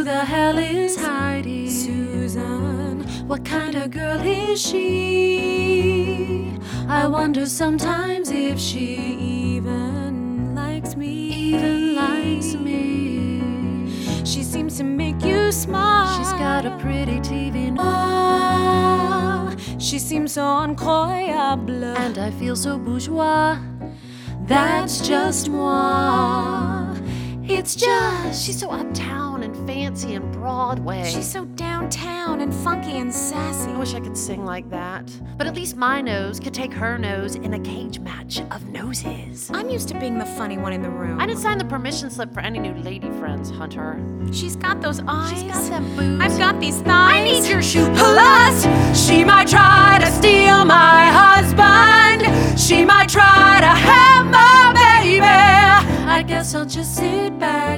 the hell is Heidi? Susan, what kind of girl is she? I wonder sometimes if she even likes me. She seems to make you smile. She's got a pretty TV. Oh, she seems so incroyable, and I feel so bourgeois. That's just moi. It's just She's so uptown and fancy and Broadway. She's so downtown and funky and sassy. I wish I could sing like that. But at least my nose could take her nose in a cage match of noses. I'm used to being the funny one in the room. I didn't sign the permission slip for any new lady friends, Hunter. She's got those eyes. She's got them boobs. I've got these thighs. I need your shoe. Plus, she might try to steal my husband. She might try to have my baby. I guess I'll just sit back